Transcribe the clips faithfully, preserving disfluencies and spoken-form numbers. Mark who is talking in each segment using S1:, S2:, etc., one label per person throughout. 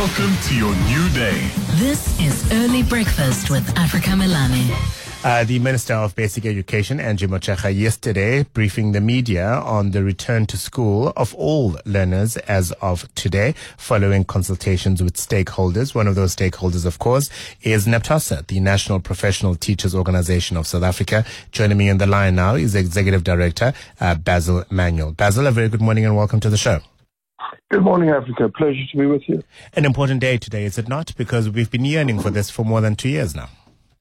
S1: Welcome to your new day.
S2: This is Early Breakfast with Africa Melane.
S3: Uh, the Minister of Basic Education, Angie Motshekga, yesterday briefing the media on the return to school of all learners as of today, following consultations with stakeholders. One of those stakeholders, of course, is NAPTOSA, the National Professional Teachers Organization of South Africa. Joining me on the line now is Executive Director uh, Basil Manuel. Basil, a very good morning and welcome to the show.
S4: Good morning, Africa. Pleasure to be with you.
S3: An important day today, is it not? Because we've been yearning for this for more than two years now.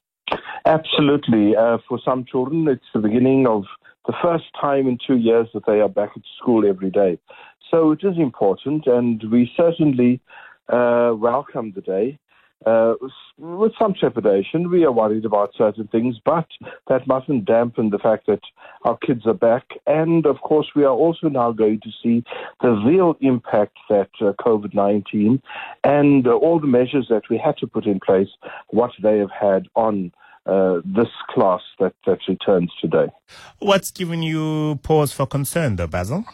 S4: Absolutely. Uh, for some children, it's the beginning of the first time in two years that they are back at school every day. So it is important, and we certainly uh, welcome the day. Uh, with some trepidation, we are worried about certain things, but that mustn't dampen the fact that our kids are back. And, of course, we are also now going to see the real impact that uh, COVID nineteen and uh, all the measures that we had to put in place, what they have had on uh, this class that, that returns today.
S3: What's given you pause for concern, though, Basil?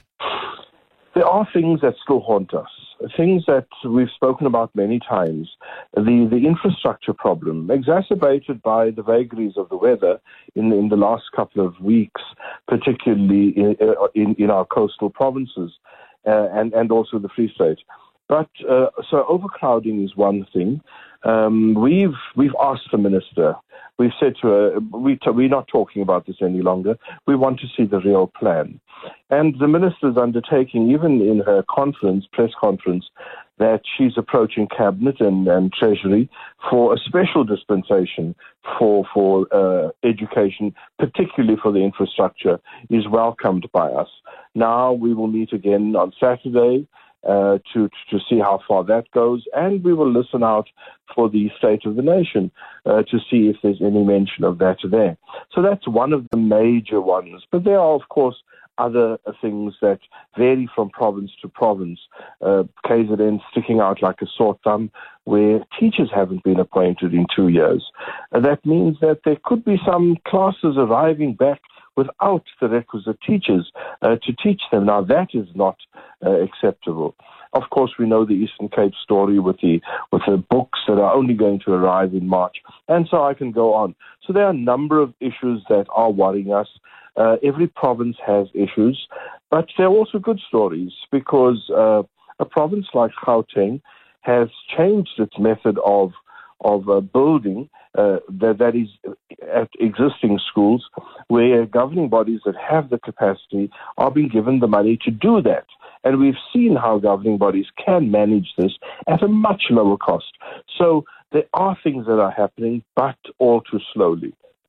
S4: There are things that still haunt us. Things that we've spoken about many times, the, the infrastructure problem, exacerbated by the vagaries of the weather in, in the last couple of weeks, particularly in, in, in our coastal provinces uh, and, and also the Free State. But uh, so overcrowding is one thing. Um, we've we've asked the minister. We've said to her, we t- we're not talking about this any longer. We want to see the real plan. And the minister's undertaking, even in her conference, press conference, that she's approaching Cabinet and, and Treasury for a special dispensation for for uh, education, particularly for the infrastructure, is welcomed by us. Now we will meet again on Saturday Uh, to to see how far that goes, and we will listen out for the State of the Nation uh, to see if there's any mention of that there. So that's one of the major ones. But there are, of course, other uh, things that vary from province to province. Uh, K Z N sticking out like a sore thumb, where teachers haven't been appointed in two years. Uh, that means that there could be some classes arriving back without the requisite teachers uh, to teach them. Now, that is not uh, acceptable. Of course, we know the Eastern Cape story with the with the books that are only going to arrive in March, and so I can go on. So there are a number of issues that are worrying us. Uh, every province has issues, but there are also good stories, because uh, a province like Gauteng has changed its method of of uh, building uh, that, that is at existing schools, where governing bodies that have the capacity are being given the money to do that. And we've seen how governing bodies can manage this at a much lower cost. So there are things that are happening, but all too slowly.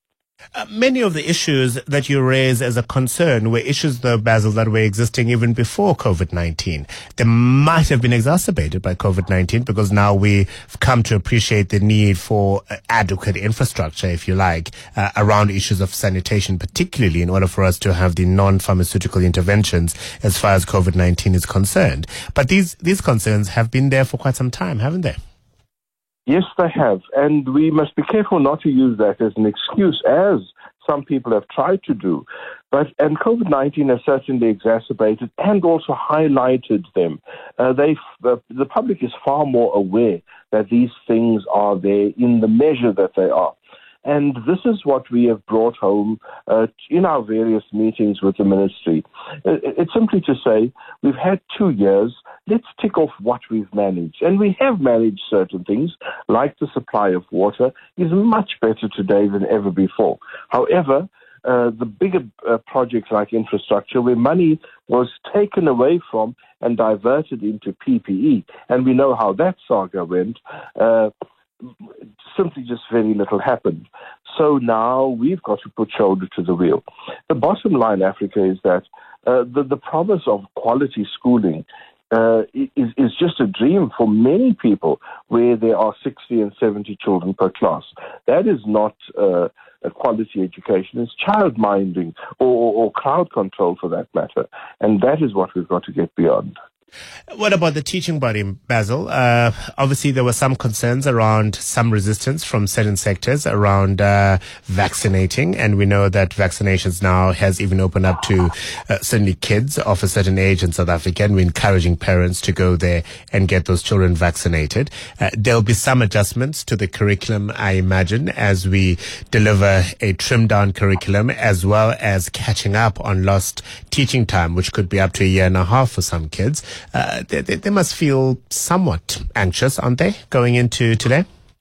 S3: Uh, many of the issues that you raise as a concern were issues, though, Basil, that were existing even before COVID nineteen. They might have been exacerbated by COVID nineteen, because now we've come to appreciate the need for uh, adequate infrastructure, if you like, uh, around issues of sanitation, particularly in order for us to have the non-pharmaceutical interventions as far as COVID nineteen is concerned. But these, these concerns have been there for quite some time, haven't they?
S4: Yes, they have, and we must be careful not to use that as an excuse, as some people have tried to do. But and COVID nineteen has certainly exacerbated and also highlighted them. Uh, they, uh, the public is far more aware that these things are there in the measure that they are. And this is what we have brought home uh, in our various meetings with the ministry. It's simply to say, we've had two years, let's tick off what we've managed. And we have managed certain things, like the supply of water is much better today than ever before. However, uh, the bigger uh, projects like infrastructure, where money was taken away from and diverted into P P E, and we know how that saga went, uh, simply just very little happened. So now we've got to put shoulder to the wheel. The bottom line, Africa, is that uh, the, the promise of quality schooling uh, is, is just a dream for many people, where there are sixty and seventy children per class. That is not uh, a quality education. It's child minding or, or, or crowd control, for that matter. And that is what we've got to get beyond.
S3: What about the teaching body, Basil? Uh, obviously, there were some concerns around some resistance from certain sectors around uh, vaccinating, and we know that vaccinations now has even opened up to uh, certainly kids of a certain age in South Africa, and we're encouraging parents to go there and get those children vaccinated. Uh, there'll be some adjustments to the curriculum, I imagine, as we deliver a trimmed-down curriculum, as well as catching up on lost teaching time, which could be up to a year and a half for some kids. Uh, they, they, they must feel somewhat anxious, aren't they, going into today?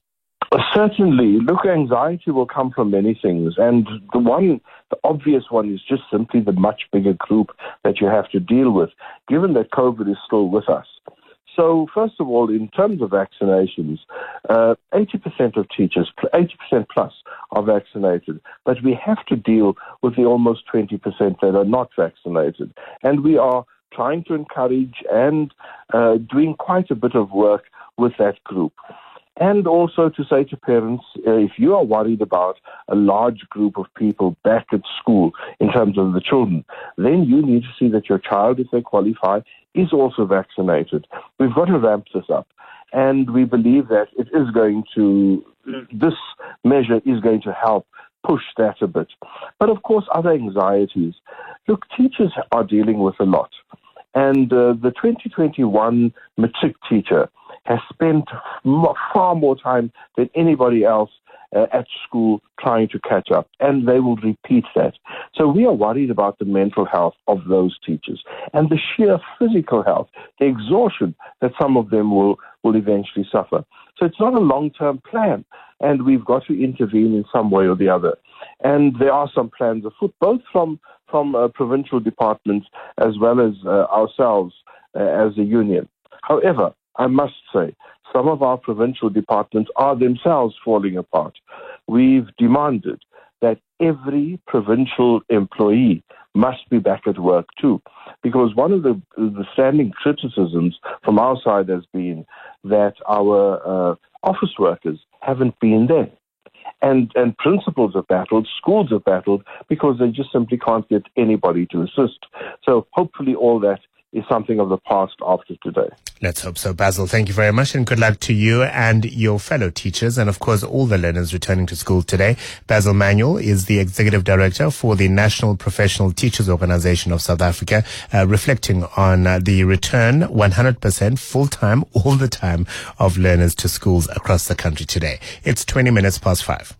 S4: Certainly. Look, anxiety will come from many things. And the one, the obvious one is just simply the much bigger group that you have to deal with, given that COVID is still with us. So, first of all, in terms of vaccinations, uh, eighty percent of teachers, eighty percent plus, are vaccinated. But we have to deal with the almost twenty percent that are not vaccinated. And we are trying to encourage and uh, doing quite a bit of work with that group. And also to say to parents, uh, if you are worried about a large group of people back at school in terms of the children, then you need to see that your child, if they qualify, is also vaccinated. We've got to ramp this up. And we believe that it is going to, this measure is going to help push that a bit. But of course, other anxieties. Look, teachers are dealing with a lot. And uh, the twenty twenty-one matric teacher has spent m- far more time than anybody else uh, at school trying to catch up, and they will repeat that. So we are worried about the mental health of those teachers and the sheer physical health, the exhaustion that some of them will, will eventually suffer. So it's not a long-term plan, and we've got to intervene in some way or the other. And there are some plans afoot, both from from uh, provincial departments as well as uh, ourselves uh, as a union. However, I must say, some of our provincial departments are themselves falling apart. We've demanded that every provincial employee must be back at work too, because one of the, the standing criticisms from our side has been that our uh, office workers haven't been there. And and principals have battled, schools have battled, because they just simply can't get anybody to assist. So hopefully all that is something of the past after today.
S3: Let's hope so. Basil, thank you very much, and good luck to you and your fellow teachers, and of course all the learners returning to school today. Basil Manuel is the Executive Director for the National Professional Teachers Organization of South Africa, uh, reflecting on uh, the return one hundred percent full-time, all the time, of learners to schools across the country today. It's twenty minutes past five.